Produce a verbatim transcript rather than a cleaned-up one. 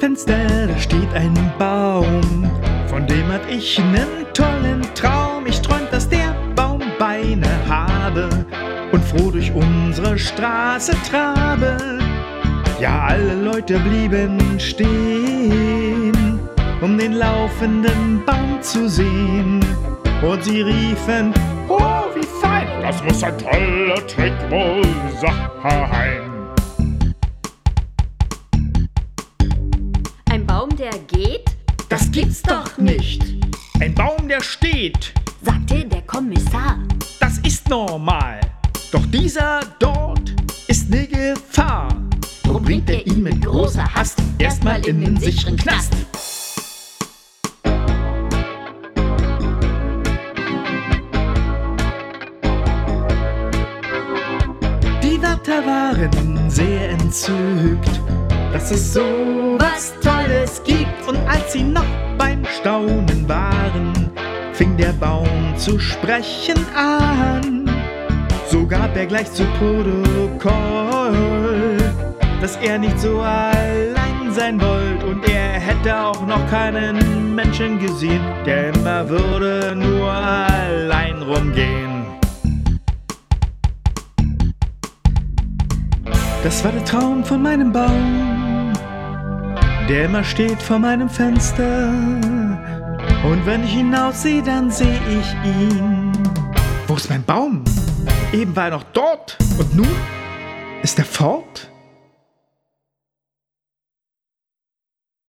Fenster, da steht ein Baum, von dem hab ich nen tollen Traum. Ich träumt, dass der Baum Beine habe und froh durch unsere Straße trabe. Ja, alle Leute blieben stehen, um den laufenden Baum zu sehen. Und sie riefen: Oh, wie fein, das muss ein toller Trick wohl sein. Ein Baum, der geht? Das gibt's doch nicht. Ein Baum, der steht, sagte der Kommissar. das ist normal. Doch dieser dort ist ne Gefahr. Drum bringt er ihn mit großer Hast erstmal in den sicheren Knast. Die Wärter waren sehr entzückt, dass es so was Tolles gibt. Und als sie noch beim Staunen waren, fing der Baum zu sprechen an. So gab er gleich zu Protokoll, dass er nicht so allein sein wollt. Und er hätte auch noch keinen Menschen gesehen, der immer würde nur allein rumgehen. Das war der Traum von meinem Baum, der immer steht vor meinem Fenster. Und wenn ich hinaussehe, dann sehe ich ihn. Wo ist mein Baum? Eben war er noch dort und nun ist er fort.